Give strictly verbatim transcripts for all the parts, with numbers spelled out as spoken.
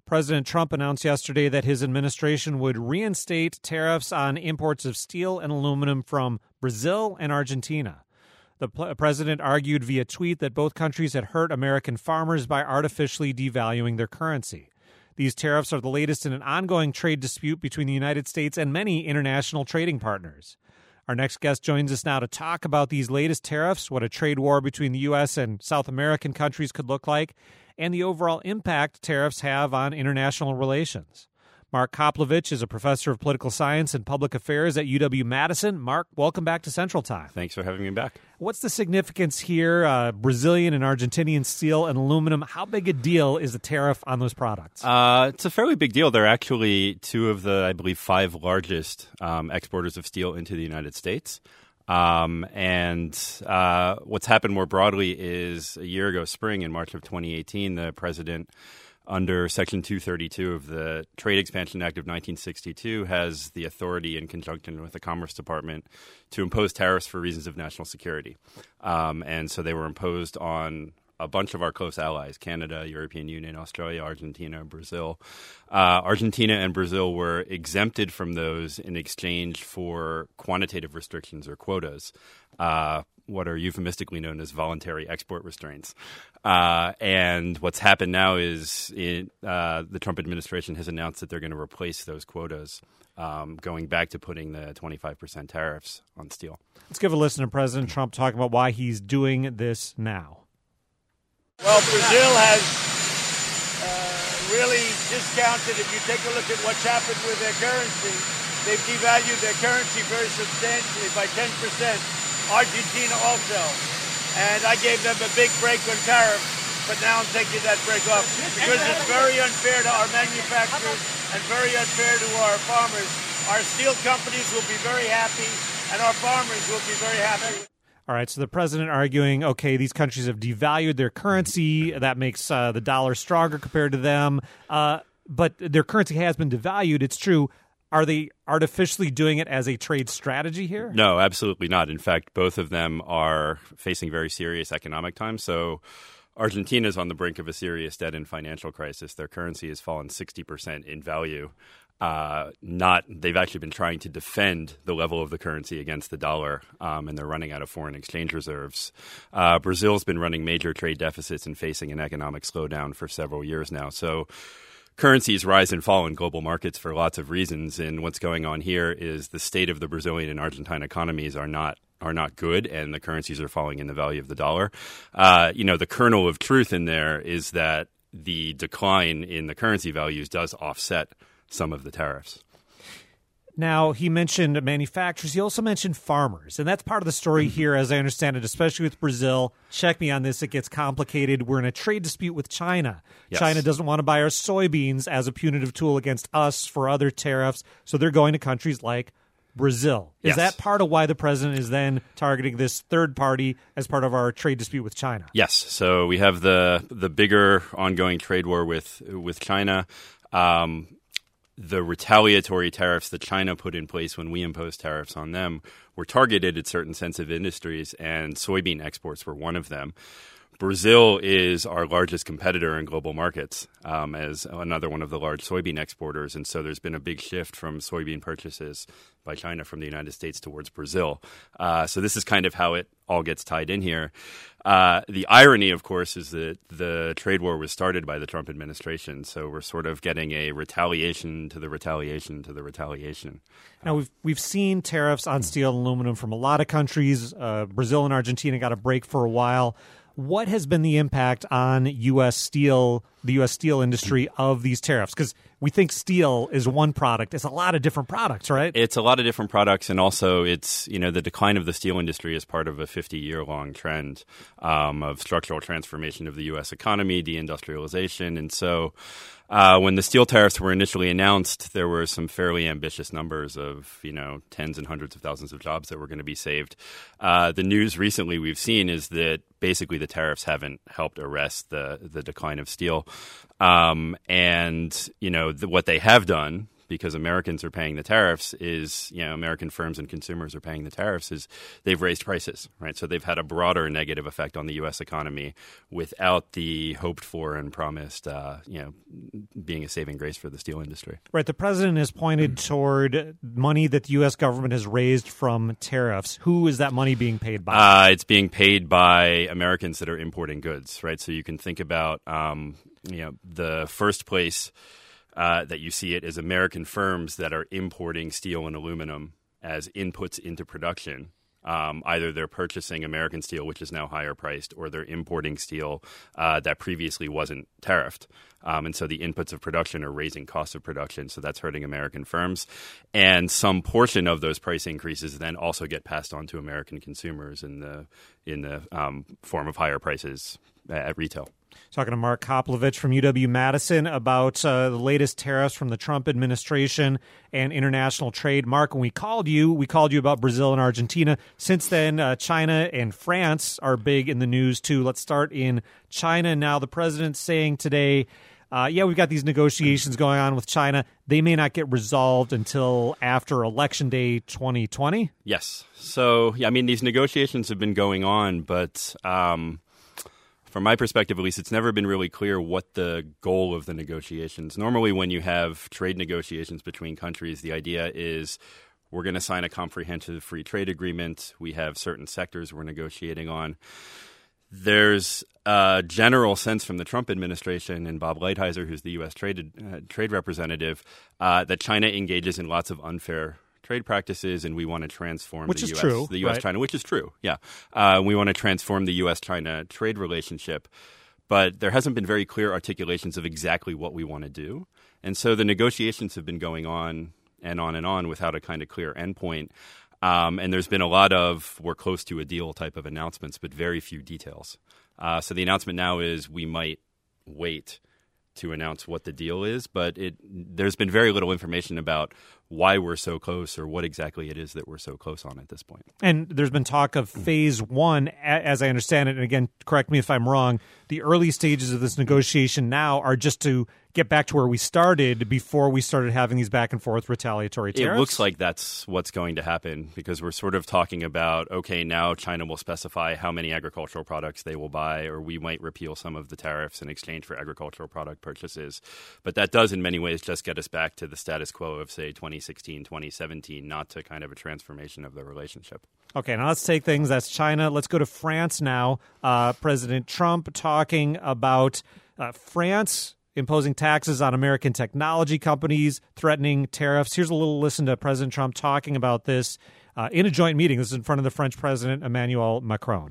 President Trump announced yesterday that his administration would reinstate tariffs on imports of steel and aluminum from Brazil and Argentina. The pl- president argued via tweet that both countries had hurt American farmers by artificially devaluing their currency. These tariffs are the latest in an ongoing trade dispute between the United States and many international trading partners. Our next guest joins us now to talk about these latest tariffs, what a trade war between the U S and South American countries could look like, and the overall impact tariffs have on international relations. Mark Koplovich is a professor of political science and public affairs at U W-Madison. Mark, welcome back to Central Time. Thanks for having me back. What's the significance here? Uh, Brazilian and Argentinian steel and aluminum, how big a deal is the tariff on those products? Uh, it's a fairly big deal. They're actually two of the, I believe, five largest um, exporters of steel into the United States. Um, and uh, what's happened more broadly is a year ago, spring, in March of twenty eighteen, the president, under Section two thirty-two of the Trade Expansion Act of nineteen sixty-two, has the authority, in conjunction with the Commerce Department, to impose tariffs for reasons of national security. Um, and so they were imposed on a bunch of our close allies: Canada, European Union, Australia, Argentina, Brazil. Uh, Argentina and Brazil were exempted from those in exchange for quantitative restrictions or quotas, uh, what are euphemistically known as voluntary export restraints. Uh, and what's happened now is it, uh, the Trump administration has announced that they're going to replace those quotas, um, going back to putting the twenty-five percent tariffs on steel. Let's give a listen to President Trump talking about why he's doing this now. Well, Brazil has uh, really discounted. If you take a look at what's happened with their currency, they've devalued their currency very substantially by ten percent. Argentina also. And I gave them a big break on tariffs, but now I'm taking that break off because it's very unfair to our manufacturers and very unfair to our farmers. Our steel companies will be very happy, and our farmers will be very happy. All right, so the president arguing, okay, these countries have devalued their currency. That makes uh, the dollar stronger compared to them. Uh, but their currency has been devalued. It's true. Are they artificially doing it as a trade strategy here? No, absolutely not. In fact, both of them are facing very serious economic times. So Argentina is on the brink of a serious debt and financial crisis. Their currency has fallen sixty percent in value. Uh, not they've actually been trying to defend the level of the currency against the dollar, um, and they're running out of foreign exchange reserves. Uh, Brazil's been running major trade deficits and facing an economic slowdown for several years now. So currencies rise and fall in global markets for lots of reasons, and what's going on here is the state of the Brazilian and Argentine economies are not are not good, and the currencies are falling in the value of the dollar. Uh, you know, the kernel of truth in there is that the decline in the currency values does offset some of the tariffs. Now, he mentioned manufacturers. He also mentioned farmers, and that's part of the story here, as I understand it, especially with Brazil. Check me on this. It gets complicated. We're in a trade dispute with China. Yes. China doesn't want to buy our soybeans as a punitive tool against us for other tariffs, so they're going to countries like Brazil. Is Yes. that part of why the president is then targeting this third party as part of our trade dispute with China? Yes. So we have the the bigger ongoing trade war with with China. Um, The retaliatory tariffs that China put in place when we imposed tariffs on them were targeted at certain sensitive industries, and soybean exports were one of them. Brazil is our largest competitor in global markets, um, as another one of the large soybean exporters, and so there's been a big shift from soybean purchases by China from the United States towards Brazil. Uh, so this is kind of how it all gets tied in here. Uh, the irony, of course, is that the trade war was started by the Trump administration, so we're sort of getting a retaliation to the retaliation to the retaliation. Now, we've we've seen tariffs on steel and aluminum from a lot of countries. Uh, Brazil and Argentina got a break for a while. What has been the impact on U S steel, the U S steel industry of these tariffs? Because we think steel is one product. It's a lot of different products, right? It's a lot of different products, and also it's, you know, the decline of the steel industry is part of a fifty-year-long trend um, of structural transformation of the U S economy, deindustrialization, and so Uh, when the steel tariffs were initially announced, there were some fairly ambitious numbers of, you know, tens and hundreds of thousands of jobs that were going to be saved. Uh, the news recently we've seen is that basically the tariffs haven't helped arrest the the decline of steel. Um, and, you know, the, what they have done because Americans are paying the tariffs is, you know, American firms and consumers are paying the tariffs is they've raised prices, right? So they've had a broader negative effect on the U S economy without the hoped for and promised, uh, you know, being a saving grace for the steel industry. Right. The president has pointed toward money that the U S government has raised from tariffs. Who is that money being paid by? Uh, it's being paid by Americans that are importing goods, right? So you can think about, um, you know, the first place uh, that you see it is American firms that are importing steel and aluminum as inputs into production. Um, either they're purchasing American steel, which is now higher priced, or they're importing steel uh, that previously wasn't tariffed. Um, and so the inputs of production are raising costs of production. So that's hurting American firms. And some portion of those price increases then also get passed on to American consumers in the in the um, form of higher prices at retail. Talking to Mark Koplovich from U W-Madison about uh, the latest tariffs from the Trump administration and international trade. Mark, when we called you, we called you about Brazil and Argentina. Since then, uh, China and France are big in the news, too. Let's start in China. Now, the president's saying today, uh, yeah, we've got these negotiations going on with China. They may not get resolved until after Election Day twenty twenty. Yes. So, yeah, I mean, these negotiations have been going on, but Um from my perspective, at least, it's never been really clear what the goal of the negotiations. Normally, when you have trade negotiations between countries, the idea is we're going to sign a comprehensive free trade agreement. We have certain sectors we're negotiating on. There's a general sense from the Trump administration and Bob Lighthizer, who's the U S trade uh, trade representative, uh, that China engages in lots of unfair trade practices, and we want to transform which the is U S, true, the U S right? China, which is true, yeah. Uh, we want to transform the U S China trade relationship, but there hasn't been very clear articulations of exactly what we want to do, and so the negotiations have been going on and on and on without a kind of clear endpoint. Um, and there's been a lot of we're close to a deal type of announcements, but very few details. Uh, so the announcement now is we might wait to announce what the deal is, but it there's been very little information about why we're so close or what exactly it is that we're so close on at this point. And there's been talk of phase one, as I understand it, and again, correct me if I'm wrong, the early stages of this negotiation now are just to get back to where we started before we started having these back and forth retaliatory tariffs? It looks like that's what's going to happen because we're sort of talking about, okay, now China will specify how many agricultural products they will buy, or we might repeal some of the tariffs in exchange for agricultural product purchases. But that does in many ways just get us back to the status quo of, say, twenty sixteen, twenty seventeen, not to kind of a transformation of the relationship. Okay, now let's take things. That's China. Let's go to France now. Uh, President Trump talking about uh, France imposing taxes on American technology companies, threatening tariffs. Here's a little listen to President Trump talking about this uh, in a joint meeting. This is in front of the French President, Emmanuel Macron.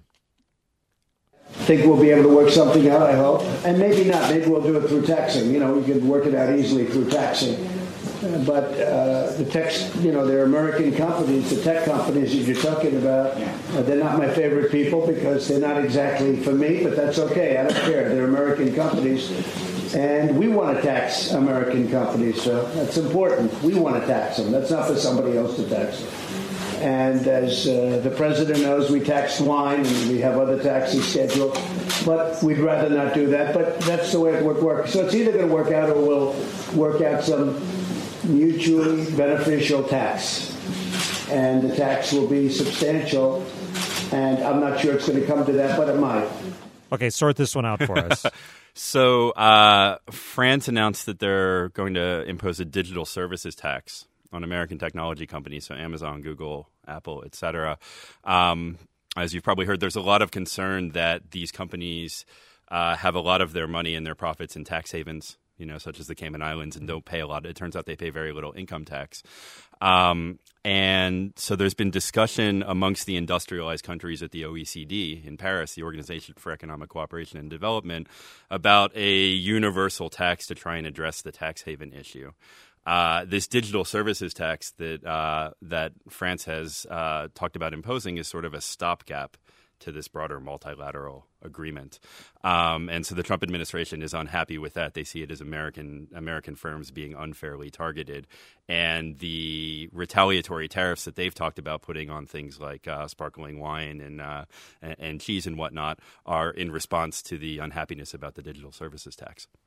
I think we'll be able to work something out, I hope. And maybe not. Maybe we'll do it through taxing. You know, we could work it out easily through taxing. Uh, but uh, the tech, you know, they're American companies, the tech companies that you're talking about, uh, they're not my favorite people because they're not exactly for me, but that's okay. I don't care. They're American companies. And we want to tax American companies, so that's important. We want to tax them. That's not for somebody else to tax them. And as uh, the president knows, we tax wine and we have other taxes scheduled. But we'd rather not do that. But that's the way it would work. So it's either going to work out or we'll work out some mutually beneficial tax. And the tax will be substantial. And I'm not sure it's going to come to that, but it might. Okay, sort this one out for us. So uh, France announced that they're going to impose a digital services tax on American technology companies, so Amazon, Google, Apple, et cetera. Um, as you've probably heard, there's a lot of concern that these companies uh, have a lot of their money and their profits in tax havens, you know, such as the Cayman Islands, and don't pay a lot. It turns out they pay very little income tax. Um, and so there's been discussion amongst the industrialized countries at the O E C D in Paris, the Organization for Economic Cooperation and Development, about a universal tax to try and address the tax haven issue. Uh, this digital services tax that uh, that France has uh, talked about imposing is sort of a stopgap to this broader multilateral agreement. Um, and so the Trump administration is unhappy with that. They see it as American American firms being unfairly targeted. And the retaliatory tariffs that they've talked about putting on things like uh, sparkling wine and, uh, and and cheese and whatnot are in response to the unhappiness about the digital services tax.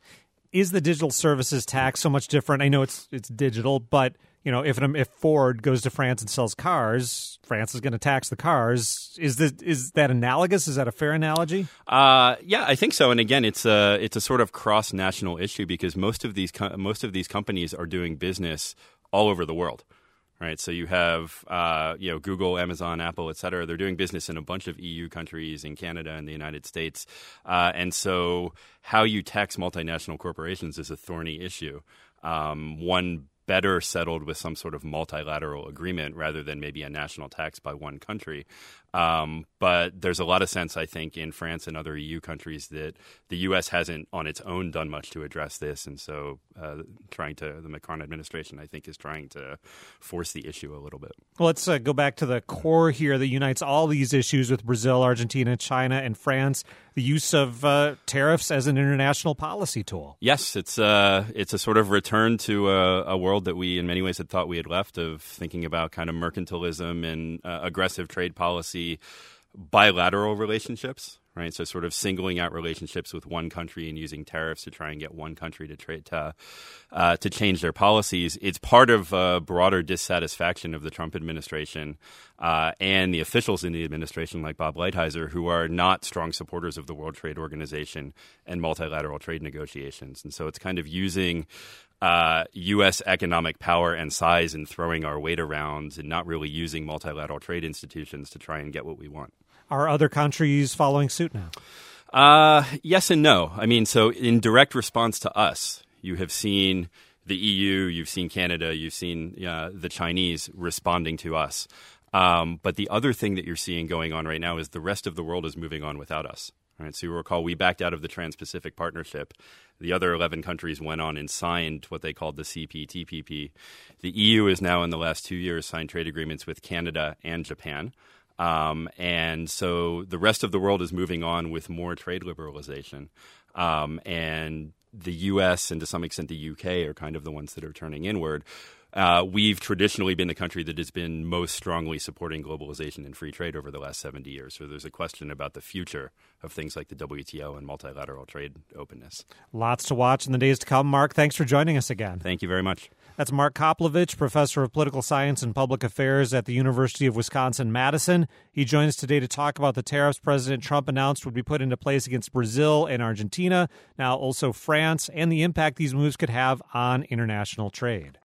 is the digital services tax so much different? I know it's it's digital, but you know, if an, if Ford goes to France and sells cars, France is going to tax the cars. Is this is that analogous? Is that a fair analogy? Uh, yeah, I think so. And again, it's a it's a sort of cross national issue because most of these co- most of these companies are doing business all over the world. Right, so you have uh, you know Google, Amazon, Apple, et cetera. They're doing business in a bunch of E U countries, in Canada, and the United States, uh, and so how you tax multinational corporations is a thorny issue. Um, one better settled with some sort of multilateral agreement rather than maybe a national tax by one country. Um, but there's a lot of sense, I think, in France and other E U countries that the U S hasn't on its own done much to address this. And so uh, trying to, the Macron administration, I think, is trying to force the issue a little bit. Well, let's uh, go back to the core here that unites all these issues with Brazil, Argentina, China, and France, the use of uh, tariffs as an international policy tool. Yes, it's, uh, it's a sort of return to a, a world that we in many ways had thought we had left, of thinking about kind of mercantilism and uh, aggressive trade policy, bilateral relationships, right? So sort of singling out relationships with one country and using tariffs to try and get one country to trade to, uh, to change their policies. It's part of a broader dissatisfaction of the Trump administration uh, and the officials in the administration like Bob Lighthizer, who are not strong supporters of the World Trade Organization and multilateral trade negotiations. And so it's kind of using Uh, U S economic power and size and throwing our weight around and not really using multilateral trade institutions to try and get what we want. Are other countries following suit now? Uh, yes and no. I mean, so in direct response to us, you have seen the E U, you've seen Canada, you've seen uh, the Chinese responding to us. Um, but the other thing that you're seeing going on right now is the rest of the world is moving on without us. All right, so you recall we backed out of the Trans-Pacific Partnership. The other eleven countries went on and signed what they called the C P T P P. The E U has now, in the last two years, signed trade agreements with Canada and Japan. Um, and so the rest of the world is moving on with more trade liberalization. Um, and the U S and to some extent the U K are kind of the ones that are turning inward. Uh, we've traditionally been the country that has been most strongly supporting globalization and free trade over the last seventy years. So there's a question about the future of things like the W T O and multilateral trade openness. Lots to watch in the days to come. Mark, thanks for joining us again. Thank you very much. That's Mark Koplovich, professor of political science and public affairs at the University of Wisconsin-Madison. He joins us today to talk about the tariffs President Trump announced would be put into place against Brazil and Argentina, now also France, and the impact these moves could have on international trade.